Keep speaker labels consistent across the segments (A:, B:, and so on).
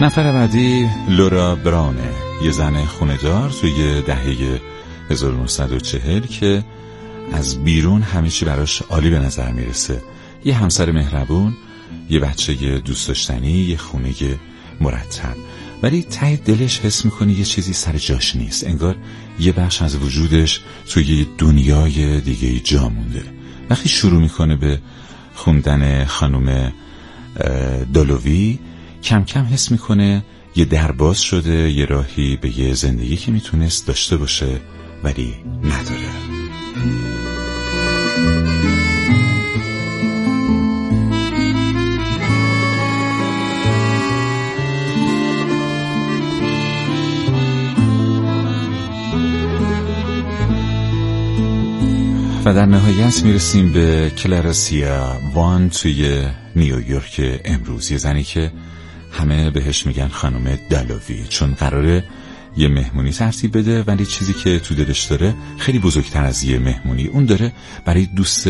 A: نفر بعدی لورا براونه، یه زن خونه‌دار توی دهه 1940 که از بیرون همه چی براش عالی به نظر میرسه. یه همسر مهربون، یه بچه دوست داشتنی، یه خونه مرتب، ولی ته دلش حس میکنه یه چیزی سر جاش نیست. انگار یه بخش از وجودش توی یه دنیای دیگه جا مونده. وقتی شروع میکنه به خوندن خانم دالووی، کم کم حس میکنه یه در باز شده، یه راهی به یه زندگی که میتونست داشته باشه ولی نداره. و در نهایت میرسیم به کلاراسیا وان توی نیویورک امروز، یه زنی که همه بهش میگن خانم دالووی، چون قراره یه مهمونی ترتیب بده، ولی چیزی که تو دلش داره خیلی بزرگتر از یه مهمونی. اون داره برای دوست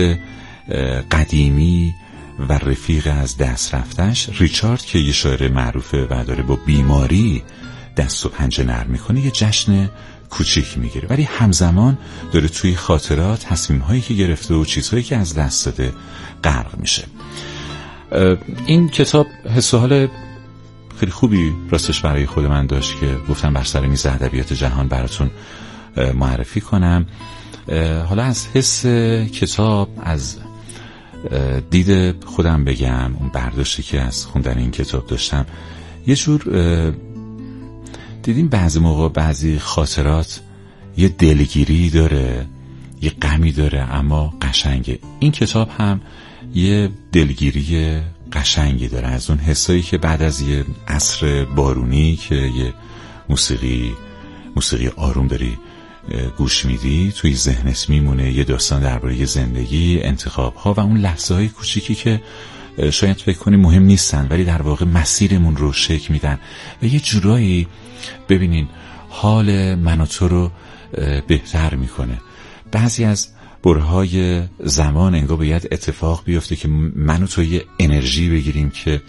A: قدیمی و رفیق از دست رفتش ریچارد که یه شاعر معروفه و داره با بیماری دست و پنجه نرم میکنه یه جشن کوچیک میگیره، ولی همزمان داره توی خاطرات، تصمیم‌هایی که گرفته و چیزهایی که از دست داده غرق میشه. این کتاب حس و حال خیلی خوبی راستش برای خود من داشت که گفتم بر سر میز ادبیات جهان براتون معرفی کنم. حالا از حس کتاب، از دید خودم بگم، اون برداشتی که از خوندن این کتاب داشتم، یه جور دیدیم بعضی موقع بعضی خاطرات یه دلگیری داره، یه غمی داره، اما قشنگه. این کتاب هم یه دلگیری قشنگی داره، از اون حسایی که بعد از یه عصر بارونی که یه موسیقی آروم داری گوش میدی، توی ذهنت میمونه. یه داستان درباره زندگی، انتخاب‌ها و اون لحظه‌های کوچیکی که شاید فکر کنی مهم نیستن ولی در واقع مسیرمون رو شکل میدن و یه جورایی ببینین حال من و تو رو بهتر میکنه. بعضی از برهای زمان انگار باید اتفاق بیفته که من و تو یه انرژی بگیریم که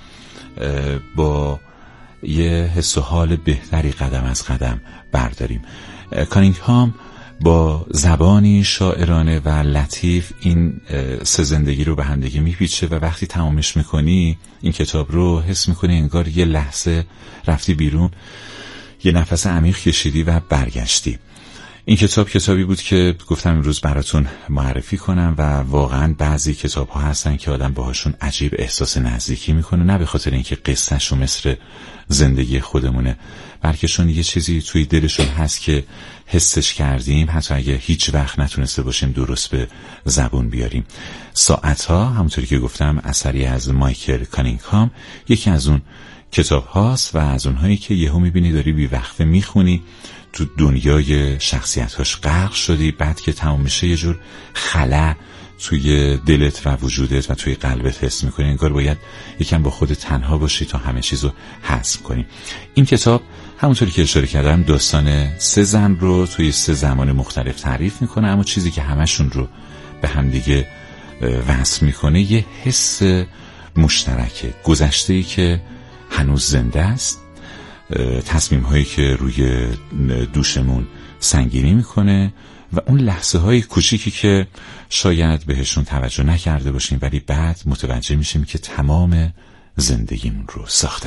A: با یه حس و حال بهتری قدم از قدم برداریم. کانینگهام با زبانی شاعرانه و لطیف این سه زندگی رو به همدیگه میپیچه و وقتی تمامش میکنی این کتاب رو حس میکنی انگار یه لحظه رفتی بیرون، یه نفس عمیق کشیدی و برگشتی. این کتاب کتابی بود که گفتم امروز براتون معرفی کنم و واقعا بعضی کتاب ها هستن که آدم باهاشون عجیب احساس نزدیکی میکنه، نه به خاطر اینکه قصه‌شون مثل زندگی خودمونه، بلکه چون یه چیزی توی دلشون هست که حسش کردیم حتی اگه هیچ وقت نتونسته باشیم درست به زبون بیاریم. ساعتها، همونطوری که گفتم، اثری از مایکل کانینگهام، یکی از اون کتاب هاست و از اونهایی که یهو میبینی داری بی وقفه میخونی، تو دنیای شخصیت‌هاش غرق شدی، بعد که تمام میشه یه جور خلا توی دلت و وجودت و توی قلبت حس میکنی، انگار باید یکم با خودت تنها باشی تا همه چیزو حذف کنی. این کتاب همونطوری که اشاره کردم داستان سه زن رو توی سه زمان مختلف تعریف میکنه، اما چیزی که همشون رو به همدیگه وصل میکنه یه حس مشترکه، گذشته‌ای که هنوز زنده است، تصمیم هایی که روی دوشمون سنگینی میکنه و اون لحظه های کوچیکی که شاید بهشون توجه نکرده باشیم ولی بعد متوجه میشیم که تمام زندگیمون رو ساختن.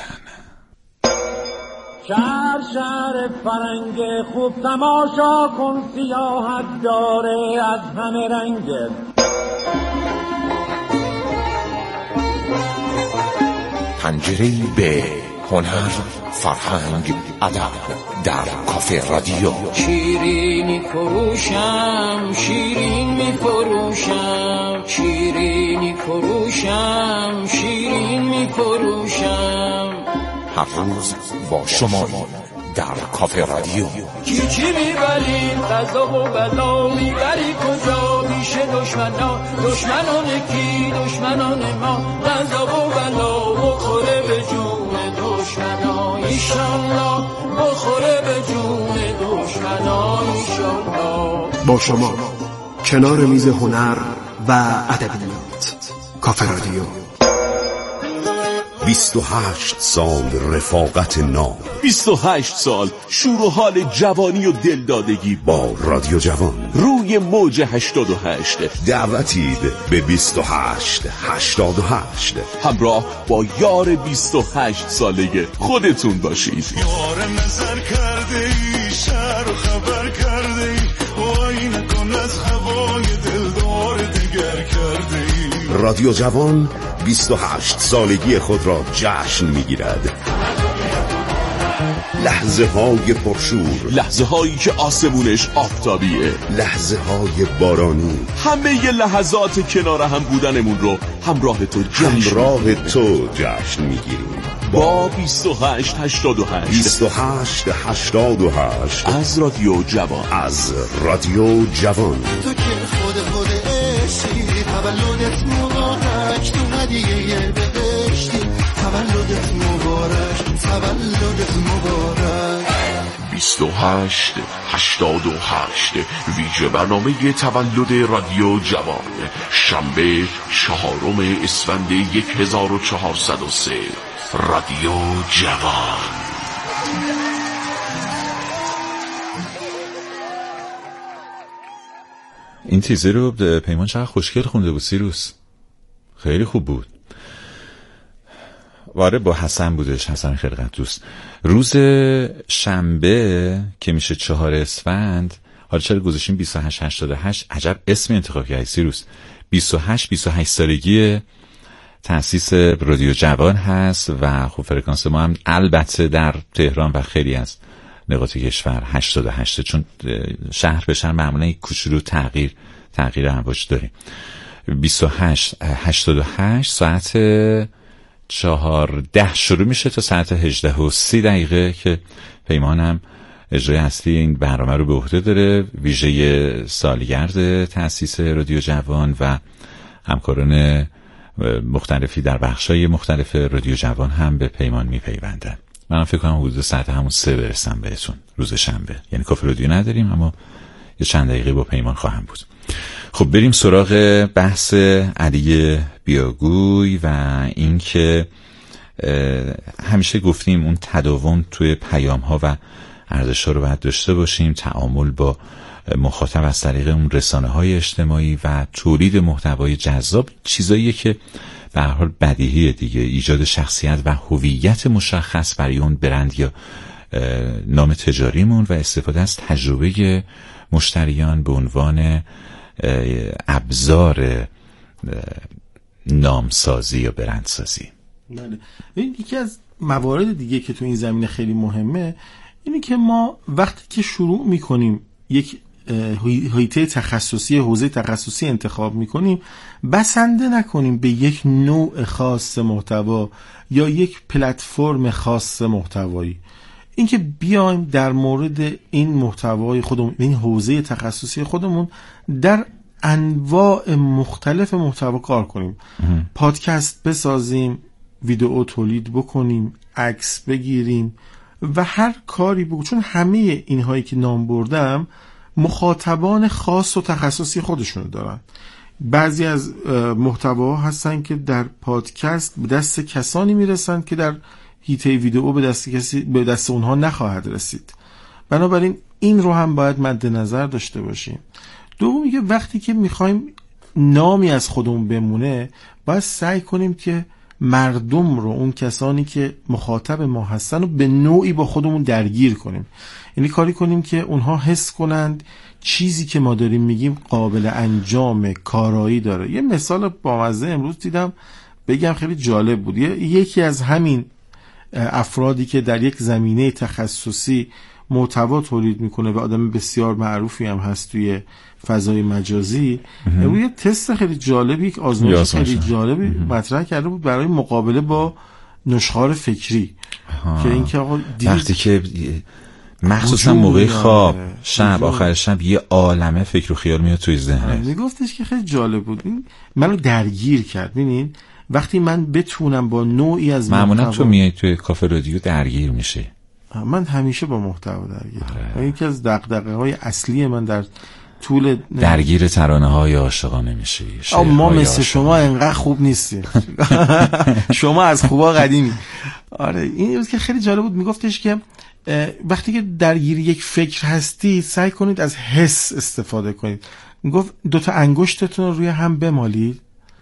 B: شهر شهر فرنگ خوب تماشا کن، سیاحت داره از همه رنگ.
C: پنجره‌ای به هنر، فرهنگ، ادب در کافه رادیو.
D: شیرینی فروشم، شیرین می فروشم، شیرینی فروشم، شیرین می فروشم.
C: هر روز با شما در کافه رادیو.
D: چی میبری؟ غذا و بلا میبری کجا؟ پیش دشمنان کی؟ دشمنان ما. غذا و بلا بخوره به جون دشمنان ایشالله، بخوره به جون دشمنان ایشالله.
E: با شما کنار میز هنر و ادبیات، کافه رادیو. 28 سال رفاقت ناب،
F: 28 سال شور و حال جوانی و دلدادگی
E: با رادیو جوان
F: روی موج 88.
E: دعوتید به 2888
F: همراه با یار 28 ساله خودتون باشید.
G: یار نظر کرده ای، شهر خبر کرده ای، وای نکن از هوای دلدار دگر کرده ای.
E: رادیو جوان 28 سالگی خود را جشن میگیرد. لحظه های پرشور،
F: لحظه هایی که آسمونش آفتابیه،
E: لحظه های بارانی،
F: همه ی لحظات کنار هم بودنمون رو همراه تو جشن میگیریم با 2888
E: 2888
F: از رادیو جوان.
E: از رادیو جوان.
G: تو که خود عشقی، تولدت مبارک، تو هدیه بهشتی، تولدت مبارک، تولدت مبارک.
H: 2888 ویژه برنامه تولد رادیو جوان، شنبه 4 اسفند 1403. رادیو جوان.
A: این تیزر رو پیمان چقدر خوشگل خونده بود سیروس، خیلی خوب بود. واره با حسن بودش، حسن خلقت دوست. روز شنبه که میشه 4 اسفند، حالا چرا گذاشتیم 2888؟ عجب اسم انتخاب کردی سیروس. 28 سالگی تأسیس رادیو جوان هست و خب فرکانس ما هم البته در تهران و خیلی از نقاط کشور 88، چون شهر به شهر معمولا یک کوچولو تغییر امواج داریم. 2888 ساعت 14 شروع میشه تا ساعت 18:30 که پیمانم اجرای اصلی این برنامه رو به عهده داره، ویژه سالگرد تأسیس رادیو جوان و همکاران مختلفی در بخشای مختلف رادیو جوان هم به پیمان میپیوندن. من فکر کنم حدود ساعت همون 3 برسم بهتون روز شنبه. یعنی کافه رادیو نداریم اما یه چند دقیقه با پیمان خواهم بود. خب بریم سراغ بحث علی بیاگوی و این که همیشه گفتیم اون تداوم توی پیام ها و ارزش ها رو باید داشته باشیم، تعامل با مخاطب از طریق اون رسانه های اجتماعی و تولید محتوای جذاب، چیزاییه که به هر حال بدیهیه دیگه. ایجاد شخصیت و هویت مشخص برای اون برند یا نام تجاریمون و استفاده از تجربه مشتریان به عنوان ابزار نامسازی یا برندسازی.
I: بله. این یکی از موارد دیگه که تو این زمینه خیلی مهمه اینه که ما وقتی که شروع میکنیم یک حیطه تخصصی، حوزه تخصصی انتخاب میکنیم، بسنده نکنیم به یک نوع خاص محتوا یا یک پلتفرم خاص محتوایی. اینکه بیایم در مورد این محتوای خودمون، این حوزه تخصصی خودمون، در انواع مختلف محتوا کار کنیم. پادکست بسازیم، ویدئو تولید بکنیم، عکس بگیریم و هر کاری بکنیم، چون همه اینهایی که نام بردم مخاطبان خاص و تخصصی خودشونو دارن. بعضی از محتواها هستن که در پادکست به دست کسانی میرسن که در حیطه ویدئو به دست اونها نخواهد رسید. بنابراین این رو هم باید مد نظر داشته باشیم. دومی که وقتی که میخوایم نامی از خودمون بمونه، باید سعی کنیم که مردم رو، اون کسانی که مخاطب ما هستن رو به نوعی با خودمون درگیر کنیم. یعنی کاری کنیم که اونها حس کنند چیزی که ما داریم میگیم قابل انجام، کارایی داره. یه مثال بامزه امروز دیدم، بگم خیلی جالب بود. یکی از همین افرادی که در یک زمینه تخصصی محتوا تولید میکنه و آدم بسیار معروفی هم هست توی فضای مجازی، امروز یه تست خیلی جالبی، یک آزمایش خیلی جالبی مطرح کرده بود برای مقابله با نشخوار فکری. که این که آقا
A: وقتی که مخصوصا موقع خواب، شب، آخر شب، یه عالمه فکر و خیال میاد توی ذهنت.
I: میگفتش که خیلی جالب بود، این منو درگیر کرد. ببینین وقتی من بتونم با نوعی از
A: معمولا تو میای توی کافه رادیو درگیر میشه.
I: من همیشه با محتوا درگیرم. یکی از دغدغه‌های اصلی من در طول
A: درگیر ترانه های عاشقانه میشی.
I: ما مثل شما انقدر خوب نیستیم. شما از خوبا قدیمی. آره این که خیلی جالب بود، میگفتش که وقتی که درگیر یک فکر هستید سعی کنید از حس استفاده کنید. میگفت 2 تا انگشتتون رو روی هم بمالید.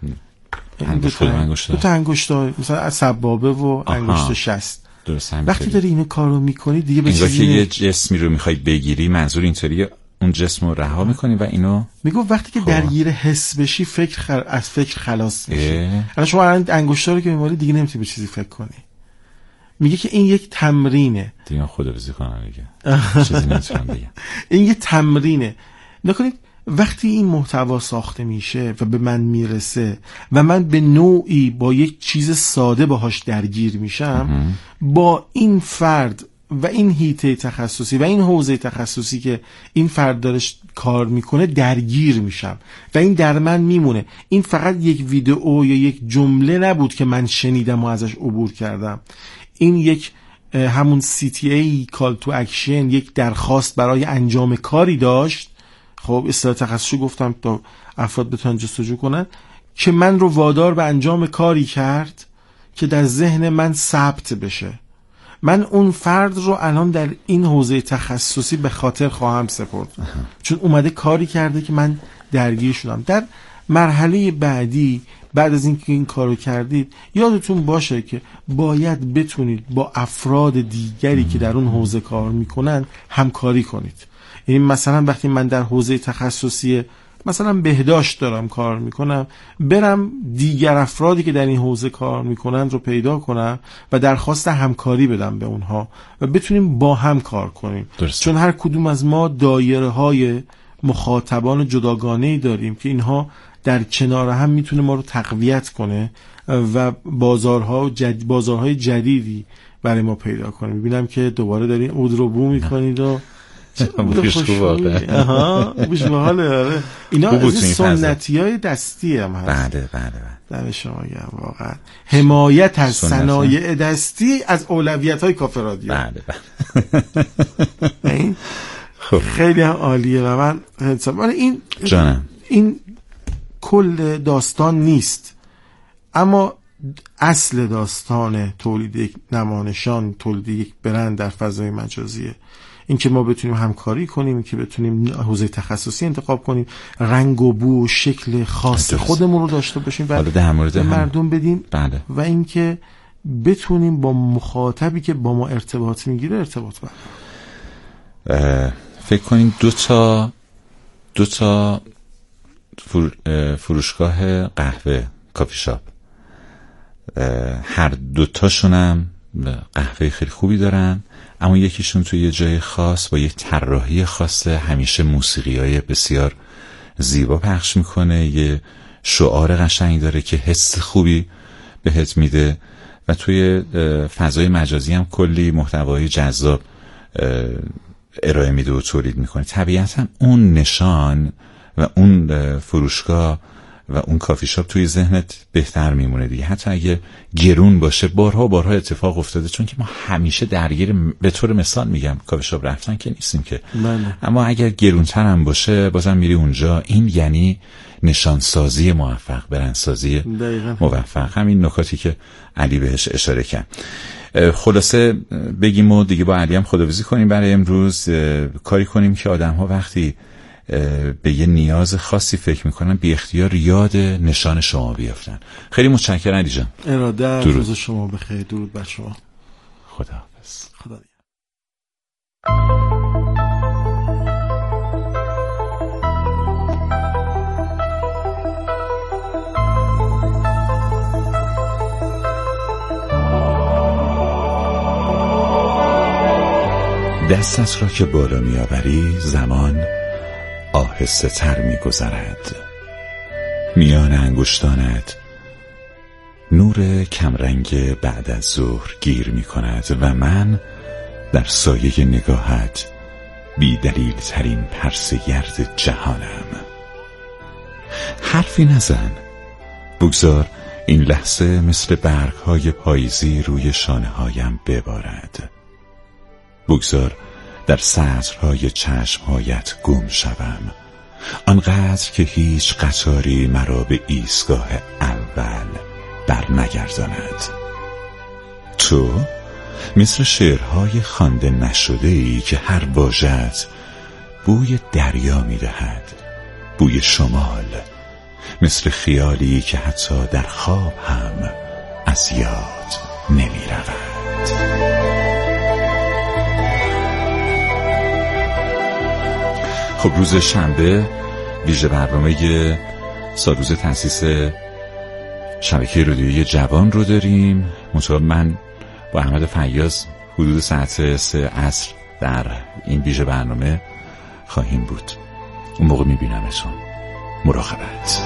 I: 2 تا انگشت مثلا سبابه و انگشت شست. وقتی داری اینو کارو میکنی دیگه به چیزی
A: که یه جسمی رو میخوای بگیری، منظور اینطوریه اون جسم رو رها میکنی و اینو
I: میگفت وقتی که درگیر حس بشی از فکر خلاص میشی. الان شما انگشتا رو که میمالی دیگه نمیتونی به چیزی فکر کنی. میگه که این یک تمرینه.
A: دیگه خداحافظی کنم دیگه. چیزی نمیتونم بگم.
I: این یه تمرینه. نکنید وقتی این محتوا ساخته میشه و به من میرسه و من به نوعی با یک چیز ساده باهاش درگیر میشم، با این فرد و این حیطه تخصصی و این حوزه تخصصی که این فرد دارش کار میکنه درگیر میشم و این در من میمونه. این فقط یک ویدئو یا یک جمله نبود که من شنیدم و ازش عبور کردم. این یک همون CTA Call to Action، یک درخواست برای انجام کاری داشت. خب اصطلاح تخصصی گفتم تا افراد بتونن جستجو کنن، که من رو وادار به انجام کاری کرد که در ذهن من ثبت بشه. من اون فرد رو الان در این حوزه تخصصی به خاطر خواهم سپرد، چون اومده کاری کرده که من درگیر شدم. در مرحله بعدی بعد از اینکه این کارو کردید یادتون باشه که باید بتونید با افراد دیگری که در اون حوزه کار میکنن همکاری کنید. یعنی مثلا وقتی من در حوزه تخصصی مثلا بهداشت دارم کار میکنم، برم دیگر افرادی که در این حوزه کار میکنن رو پیدا کنم و درخواست همکاری بدم به اونها و بتونیم با هم کار کنیم. درسته. چون هر کدوم از ما دایره های مخاطبان جداگانه‌ای داریم که اینها در کنار هم میتونه ما رو تقویت کنه و بازارهای جدیدی برای ما پیدا کنه. میبینم که دوباره دارین عود رو بو میکنید و
A: بوش
I: باحاله. اینا از سنتی‌های دستی هم هست.
A: بله.
I: در شما گم واقعا حمایت از صنایع دستی از اولویت‌های کافه رادیو.
A: بله.
I: خیلی هم عالیه و من این
A: جانم
I: این کل داستان نیست، اما اصل داستان تولید یک نمانشان، تولید یک برند در فضای مجازیه. این که ما بتونیم همکاری کنیم، این که بتونیم حوزه تخصصی انتخاب کنیم، رنگ و بو و شکل خاص خودمون رو داشته باشیم و به مردم بدیم.
A: بله.
I: و این که بتونیم با مخاطبی که با ما ارتباط میگیره ارتباط برقرار.
A: فکر کنیم دو تا فروشگاه قهوه، کافی شاپ، هر دوتاشون هم قهوه خیلی خوبی دارن، اما یکیشون توی یه جای خاص با یه طراحی خاصه همیشه موسیقی‌های بسیار زیبا پخش میکنه، یه شعار قشنگی داره که حس خوبی بهت میده و توی فضای مجازی هم کلی محتوای جذاب ارائه میده و تولید میکنه. طبیعتا اون نشان و اون فروشگاه و اون کافی شاپ توی ذهنت بهتر میمونه دیگه، حتی اگه گرون باشه. بارها اتفاق افتاده، چون که ما همیشه درگیر، به طور مثال میگم، کافی شاپ رفتن که نیستیم که اما اگر گرونتر هم باشه بازم میری اونجا. این یعنی نشانسازی موفق، برندسازی موفق. همین نکاتی که علی بهش اشاره کرد. خلاصه بگیم و دیگه با علی هم خداحافظی کنیم برای امروز. کاری کنیم که آدم‌ها وقتی به یه نیاز خاصی فکر میکنن بی اختیار یاد نشان شما بیافتن. خیلی متشکرم علی جان.
I: ارادت، روز شما بخیر. درود بر شما.
A: خداحافظ.
I: خدا.
A: دستت را که بالا میآوری زمان آهسته تر می‌گذرد. میان انگشتانت نور کمرنگ بعد از ظهر گیر می‌کند و من در سایه نگاهت بی دلیل ترین پرسه‌گرد جهانم. حرفی نزن، بگذار این لحظه مثل برگ‌های پاییزی روی شانه‌هایم ببارد. بگذار در سطرهای چشمهایت گم شوم آنقدر که هیچ قطاری مرا به ایستگاه اول بر نگرداند. تو مثل شعرهای خوانده نشده‌ای که هر واژه‌ات بوی دریا می‌دهد، بوی شمال، مثل خیالی که حتی در خواب هم از یاد نمی‌رود. خب روز شنبه ویژه برنامه سالروز تأسیس شبکه رادیویی جوان رو داریم. من با احمد فیاض حدود ساعت 3 عصر در این ویژه برنامه خواهیم بود. اون موقع میبینمتون. مراقبت.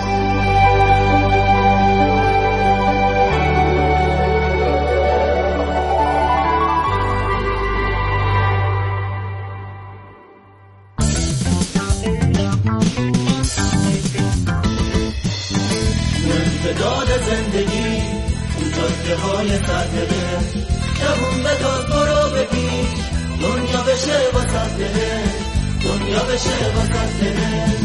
D: امتداد زندگی اون جاده های سرده جوون به تاز برو بپیش دنیا بشه واسد ده دنیا بشه واسد ده.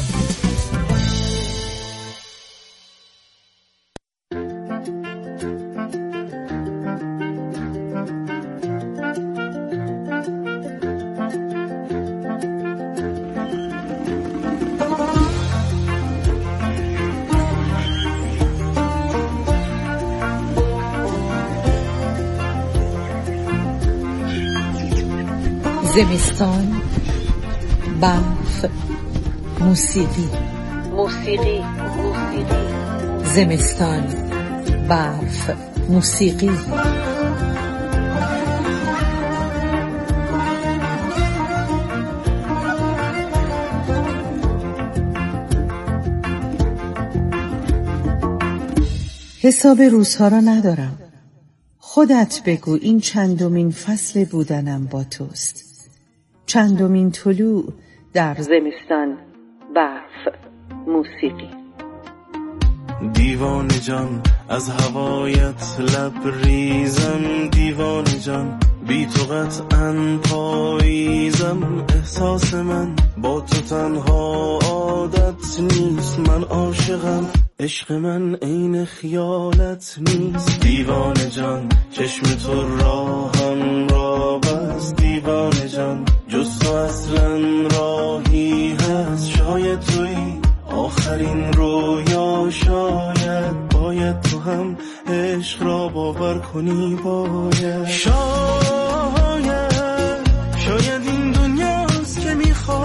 J: زمستان، برف، موسیقی. زمستان، برف، موسیقی. حساب روزها را ندارم. خودت بگو این چندمین فصل بودنم با توست، چندمین طلوع در زمستان، برف، موسیقی.
G: دیوانه جان از هوایت لبریزم، دیوانه جان بی تو قطعاً پاییزم. احساس من با تو تنها عادت نیست، من عاشقم، عشق من عین خیالت نیست. دیوانه جان چشم تو راهم را بس، دیوانه جان جز تو اصلا راهی هست. شاید توی آخرین رویا، شاید باید تو هم عشق را باور کنی. باید شاید این دنیاست که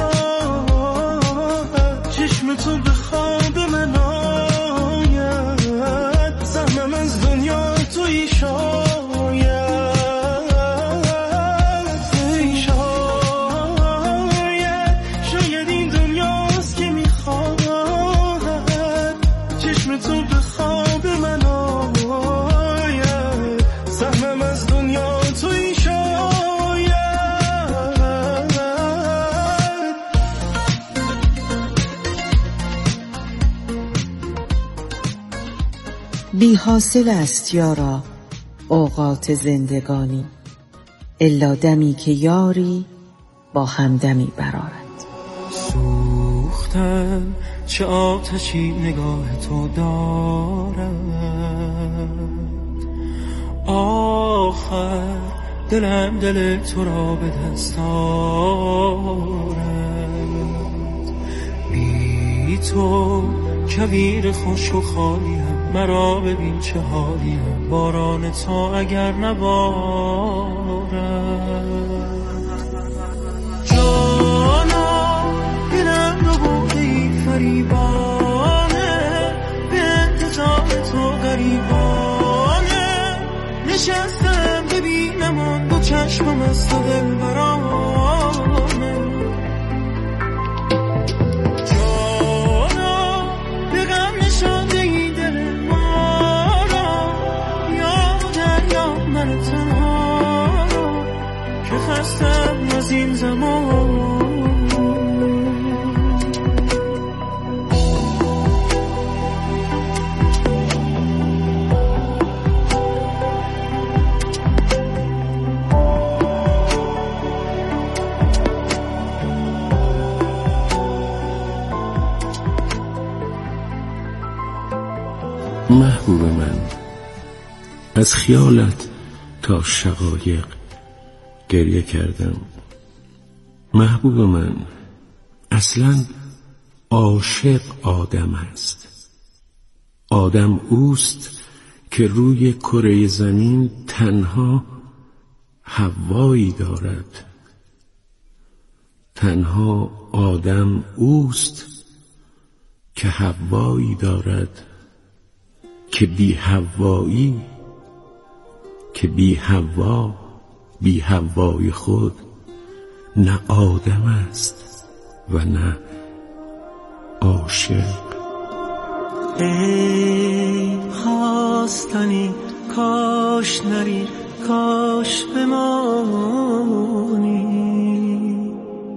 G: میخواد چشم تو به خواب من آید. سهمم از دنیا توی شاید این دنیاست که میخواد چشم تو به خواب من آید. سهمم از دنیا توی
J: بی حاصل است یارا اوقات زندگانی، الا دمی که یاری با همدمی برآرد.
K: سوختم چه آتشی نگاه تو دارد، آخر دلم دل تو را به دست آورد. بی تو کویر خوش و خالیم، مرا ببین چه حالیم، باران تو اگر نبارد. جانا دلم رو بوده ای فریبانه، به انتظار تو غریبانه. نشستم ببینم آن دو چشمم از تو دل برانه. جانا به غم نشانده ای دل ما را، یا دریا من تنها را که خستم از این زمان.
L: از خیالت تا شقایق گریه کردم. محبوب من، اصلاً عاشق آدم است. آدم اوست که روی کره زمین تنها حوایی دارد. تنها آدم اوست که حوایی دارد، که بی حوایی، که بی حوا، بی حوای خود نه آدم است و نه عاشق.
K: ای خواستنی کاش نری، کاش بمانی.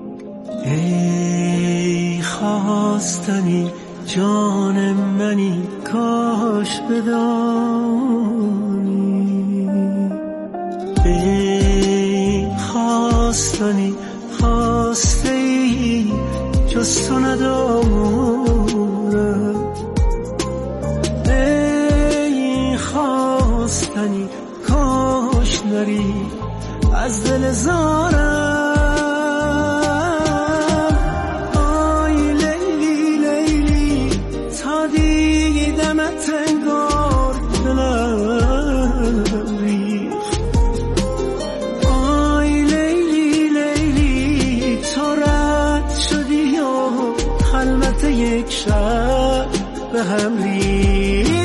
K: ای خواستنی جان منی، کاش بدانی. ای خواستنی خواسته ای جز تو ندارم. ای خواستنی کاش نری از دل زارم. آی لیلی لیلی تا دیدمت انگار دلم ریخت. آی لیلی لیلی تا رد شدی و خلوت یک شب به هم ریخت.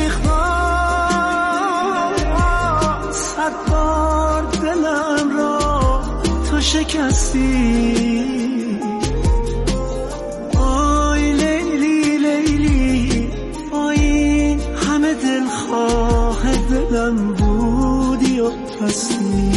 K: صد بار دلم را تو شکستی. آی لیلی لیلی، با این همه دلخواه دلم بودی و پستی.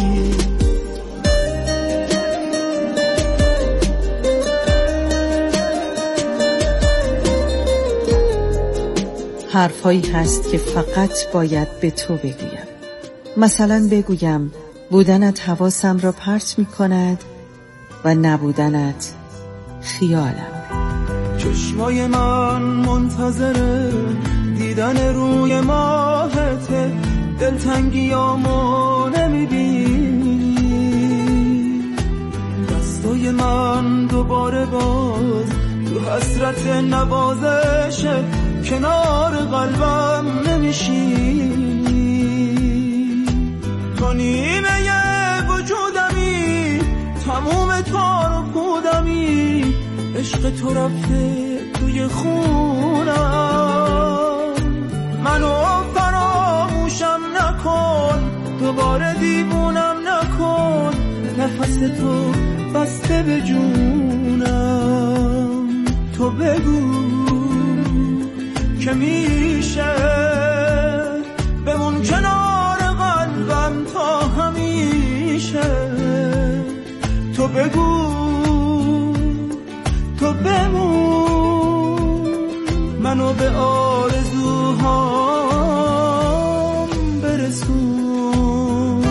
J: حرفایی هست که فقط باید به تو بگویم. مثلا بگویم بودنت حواسم را پرت می کند و نبودنت خیالم.
K: چشمای من منتظر دیدن روی ماهته، دلتنگیامو نمیبینی. دستای من دوباره باز تو حسرت نوازشه، کنار قلبم نمیشینی. تو نیمه وجودمی، تموم تار و پودمی، عشق تو رفته توی خونم. منو فراموشم نکن، دوباره دیوونم نکن، نفس تو بسته به جونم. تو بگو که میشه بمون کنار قلبم تا همیشه. تو بگو، تو بمون، منو به آرزوهام برسون.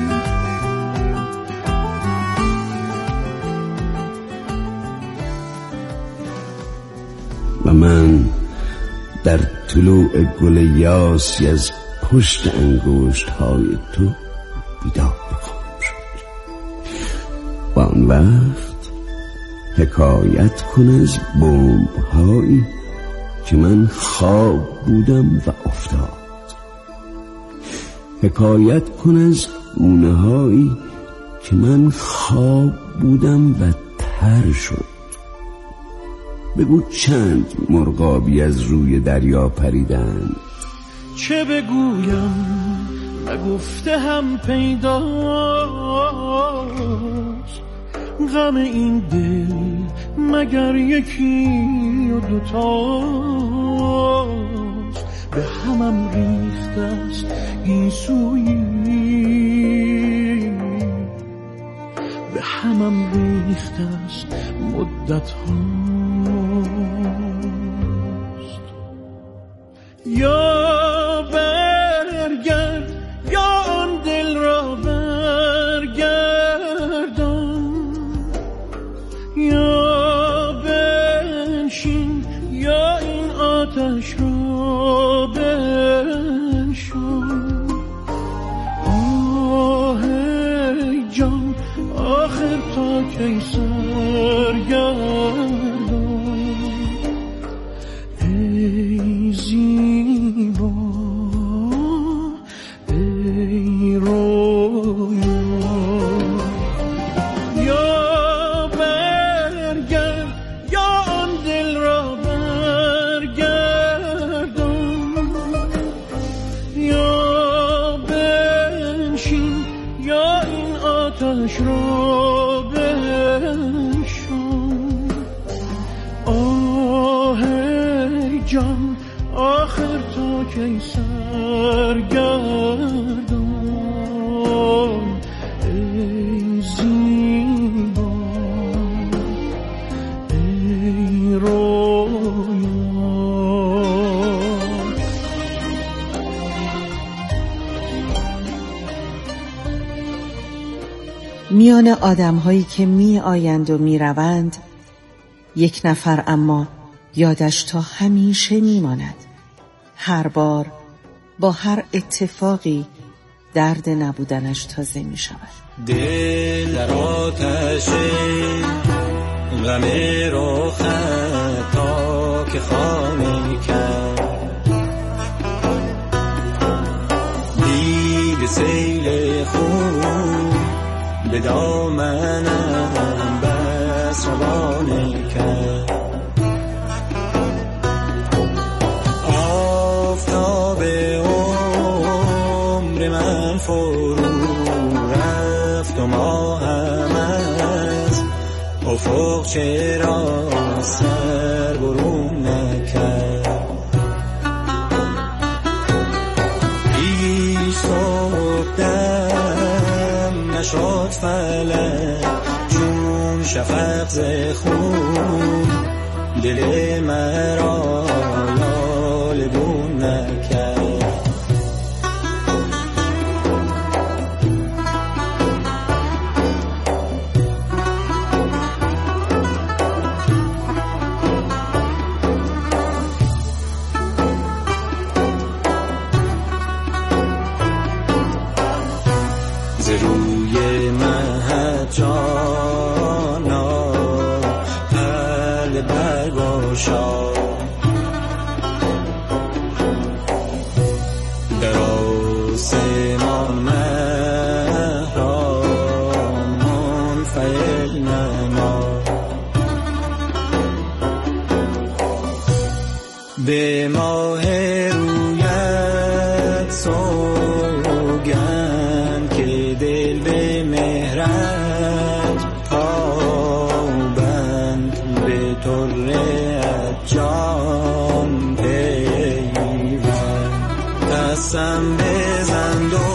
L: و من در طلوع گل یاسی از پشت انگشت های تو بیدار خواهم شد. و آن وقت حکایت کن از بمب هایی که من خواب بودم و افتاد. حکایت کن از گونه هایی که من خواب بودم و تر شد. بگو چند مرغابی از روی دریا پریدن.
K: چه بگویم نگفته هم پیداست، غم این دل مگر یکی و دوتاست. به همم ریخته است گیسویی، به همم ریخته است مدت ها. یا برگرد یا آن دل را برگردان، یا بنشین یا این آتش را بنشان. کی سرگردان ای زیبا ای رویا یا برگرد یا آن دل را برگردان یا بنشین یا این آتش را بنشان آه ای جان آخر تا کی سرگردان ای زیبا ای رویا.
J: میان آدم‌هایی که می آیند و می روند یک نفر اما یادش تا همیشه می ماند. هر بار با هر اتفاقی درد نبودنش تازه می شود.
D: دل در آتش غم رو خطا که خانه کرد دید سیل خون به دامنم بس روانه کرد آفتاب عمر من فرو رفت و ماهم از افق چرا سر برون نکرد پیش صبحدم نشد فلک چون شفق ز خون دل مرا لاله گون نکرد ز روی مه جانا پرده برگشا در آسمان مه را منفعل نما به ماه رویت سوگند که دل به مهرت پابند به طره جان پیوند دستم بزند و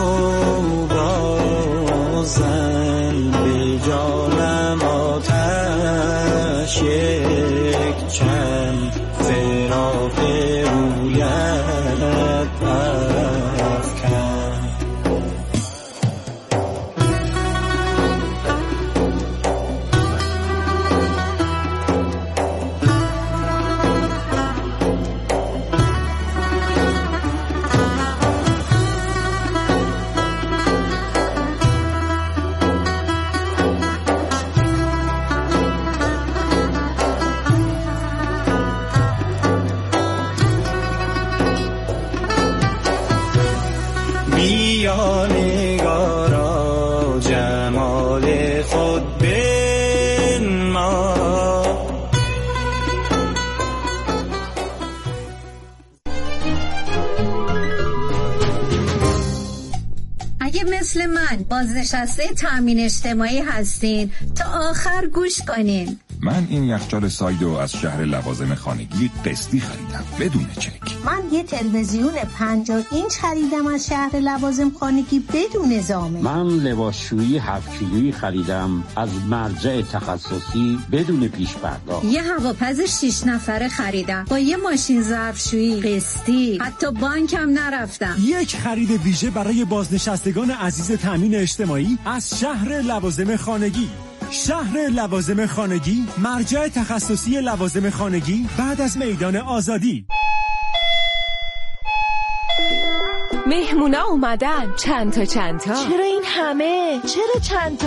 D: بازن به جانم آتش یک چند فراق رویت افکن بیا نگارا جمال خود بنما
M: اگه مثل من بازنشسته تامین اجتماعی هستین تا آخر گوش کنین.
N: من این یخچال سایدو از شهر لوازم خانگی قسطی خریدم بدون چک.
O: من یه تلویزیون 50 اینچ خریدم از شهر لوازم خانگی بدون زامن.
P: من لباسشویی 7 کیلویی خریدم از مرجع تخصصی بدون پیش پرداخت.
M: یه هواپز 6 نفره خریدم با یه ماشین ظرفشویی قسطی، حتی بانکم نرفتم.
Q: یک خرید ویژه برای بازنشستگان عزیز تامین اجتماعی از شهر لوازم خانگی. شهر لوازم خانگی، مرجع تخصصی لوازم خانگی بعد از میدان آزادی.
R: مهمونا اومدن. چند تا
O: چرا این همه؟ چرا چند تا؟